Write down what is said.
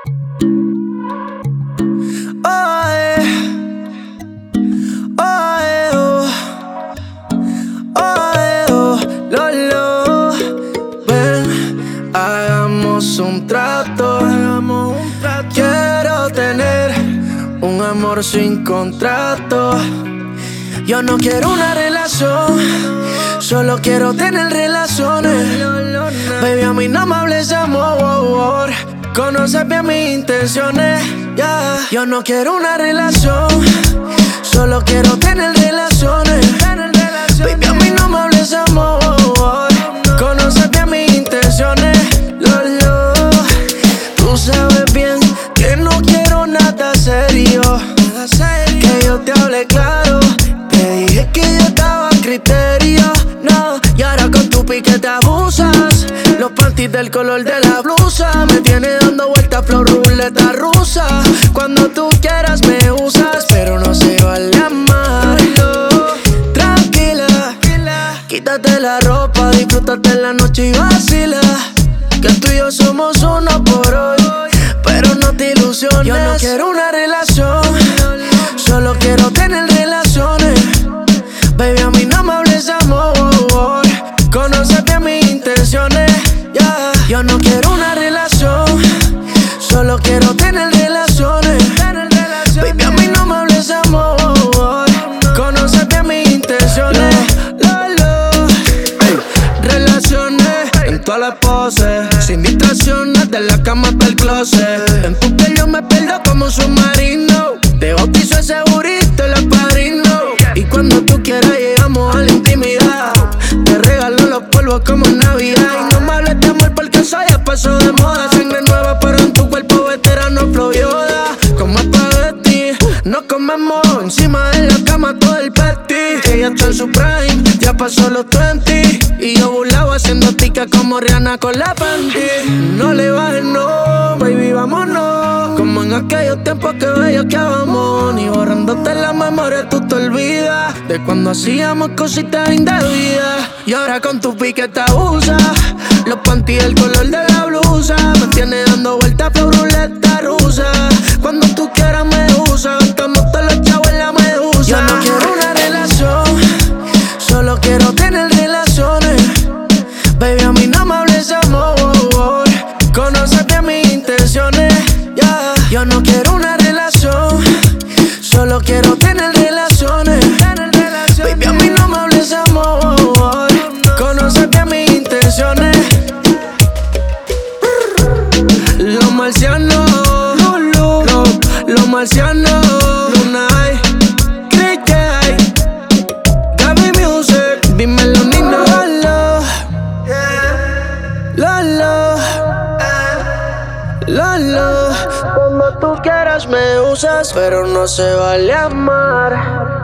Ven, hagamos un trato. Quiero tener un amor sin contrato. Yo no quiero una relación, solo quiero tener relaciones. Baby, a mí no me hables de amor, conoces bien mis intenciones, yeah. Yo no quiero una relación, solo quiero tener relaciones. Baby, a mí no me hables de amor, conoces bien mis intenciones, Lolo. Tú sabes bien que no quiero nada serio, que yo te hable claro. Te dije que yo estaba a criterio, no. Y ahora con tu pique te abusas. Los panties del color de la blusa me tiene dando vueltas flor ruleta rusa. Cuando tú quieras me usas, pero no se vale amarlo. Tranquila, quítate la ropa, disfrútate la noche y vacila. Que tú y yo somos uno por hoy, pero no te ilusiones. Yo no quiero una relación, solo quiero tener relaciones. Baby, a mí no me hables de amor, conoces bien mis intenciones, yeah. Yo no quiero una relación, solo quiero tener relaciones. Baby, a mí no me hables de amor, conoces bien mis intenciones, Lolo. Relaciones en todas las poses, sin distracciones, de la cama hasta el closet. En tu piel yo me pierdo como un submarino. Te bautizo ese burrito, el padrino. Y cuando tú quieras llegamos a la intimidad. Te regalo los polvos como en Navidad. Y no me hables de amor porque eso ya pasó de moda. Sangre nueva pero en tu cuerpo veterano flow Yoda. Como espagueti, nos comemos encima de la cama todo el petty. Ella está en su prime, ya pasó los 20. Y yo burlado haciendo tica como Rihanna con la panty. No le bajes, no, baby, vámonos. Como en aquellos tiempos que bellaqueábamos. Ni borrándote la memoria tú te olvidas de cuando hacíamos cositas indebidas. Y ahora con tu pique te abusas. Los panties del color de la blusa me tiene dando vueltas flor ruleta rusa. Cuando tú quieras me usas, gastamos todos los chavos en la medusa. Yo no quiero una relación, solo quiero tener relaciones. Baby, a mí no me hables de amor, conoces bien mis intenciones, yeah. Yo no quiero una relación, solo quiero tener relaciones. Baby, a mí no me hables de amor, conoces bien mis intenciones. Los marcianos, los marcianos, Lunay, Cricket, Gaby Music, dímelo Nino, Lolo, Lolo. Como tú quieras me usas, pero no se vale amar.